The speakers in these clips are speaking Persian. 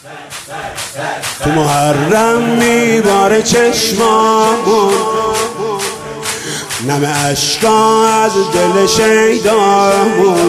تو محرم میباره چشمامون، نم اشکا از دل شیدامون،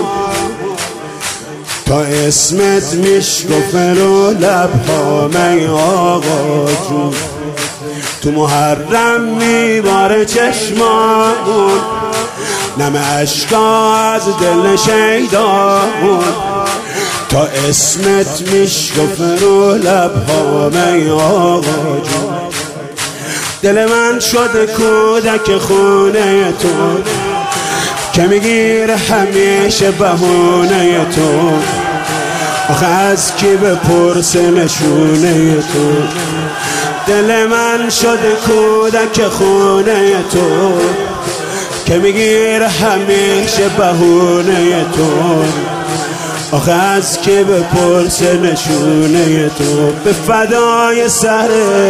تا اسمت میشکفه رو لبهامه آقا جون. تو محرم میباره چشمامون، نم اشکا از دل شیدامون، تا اسمت میشکفه رو لبهامه آقا جون. دل من شده کودک خونه تو، که میگیره همیشه بهونه تو. آخه از کی بپرسه نشونه تو؟ دل من شده کودک خونه تو، که میگیره همیشه بهونه تو. آخه از کی بپرسه نشونه تو؟ به فدای سر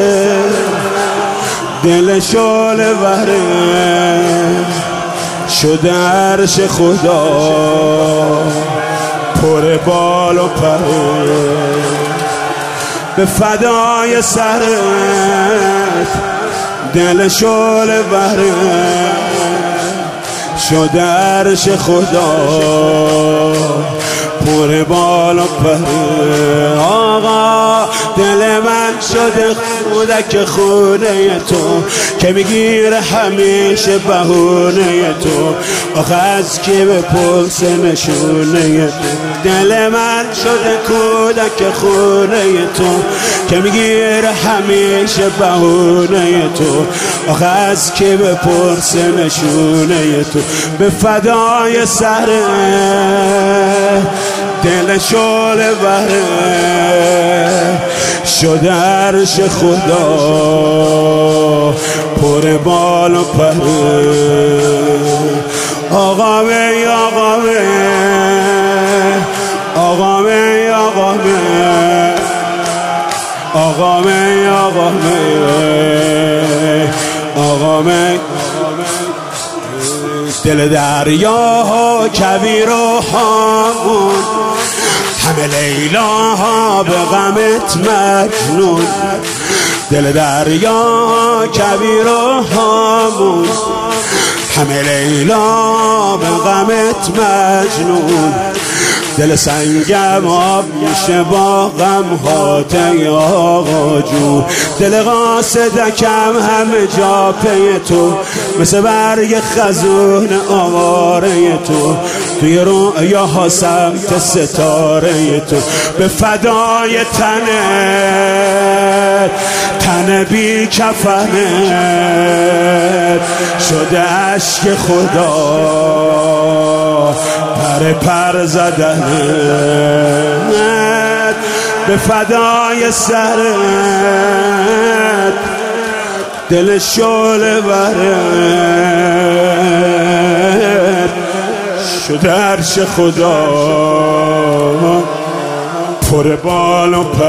دل شعله وره شده عرش خدا پر بال و پره. به فدای سرت دل شعله وره شده عرش خدا پر بال و پره. آقا دل من شده کودک خونه تو، که میگیره همیشه بهونه تو. آخه از کی بپرسه نشونه تو؟ دل من شده کودک خونه تو، که میگیره همیشه بهونه تو. آخه از کی بپرسه نشونه تو؟ به فدای سر دل شعله وره شده عرش خدا پر بال و پره. آقا می آقا می آقا می آقا می آقا می آقا می آقا می. دل دریا کویر و هامون، همه لیلاها به غمت مجنون. دل دریا کویر و هامون، همه لیلا به غمت مجنون. دل سنگم آب میشه با غم هاته آقا جون. دل قاصدکم همه جا پی تو، مثل برگ خزون آواره تو. توی رویاها سمت ستاره تو. به فدای تنت تن بی کفنت شده عشق خدا پر زدنت. به فدای سرت دل شعله ورت شده عرش خدا پر بال و پر.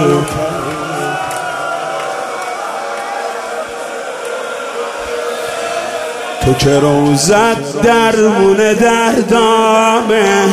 تو که روزت درمونه دردامه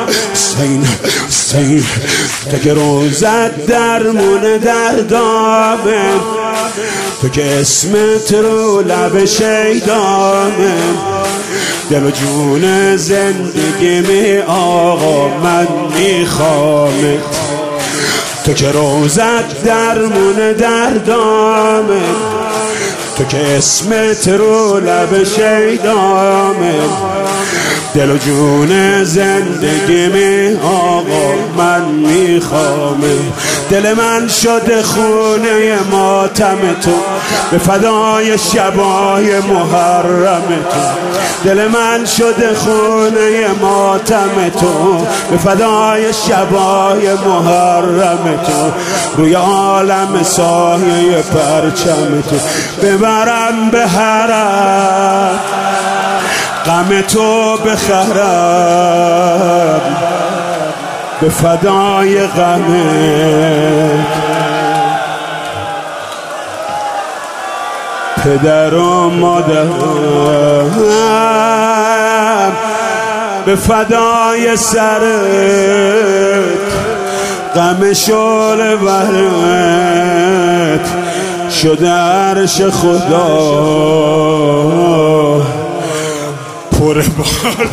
سین، تو که روزت درمونه دردامه، تو که اسمت رو لب شیدامه. دل و جون زندگی می آقا من میخوامه. تو که روزت درمونه دردامه، تو که اسمت رو لب شیدامه. دل و جون زندگی می آقا من میخوامه. دل من شده خونه ماتم تو، به فدای شبای محرم تو. دل من شده خونه ماتم تو، به فدای شبای محرم تو. روی عالم سایه پرچم تو ببرم به حرم، غم تو بخرم به فدای غمت. پدر و مادرم به فدای سرت غم شعله بهرت شده عرش خدا پر بال.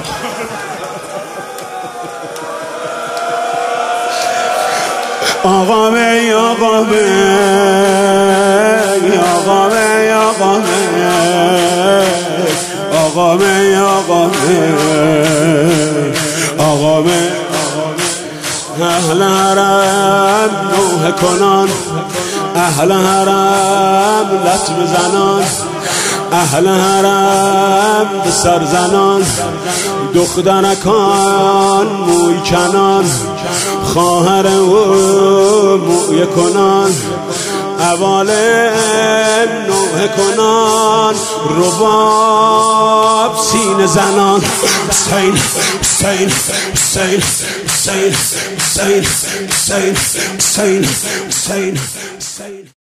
آقا می آقا می آقا می آقا می آقا می آقا می آقا می اهل حرم نوحه کنان، اهل حرم لطم زنان، اهل حرم به سر زنان، دخترکان موی کنان، خواهر او موی کنان، اوالم نوحه کنان، رباب سینه زنان. حسین حسین حسین حسین حسین حسین حسین حسین حسین.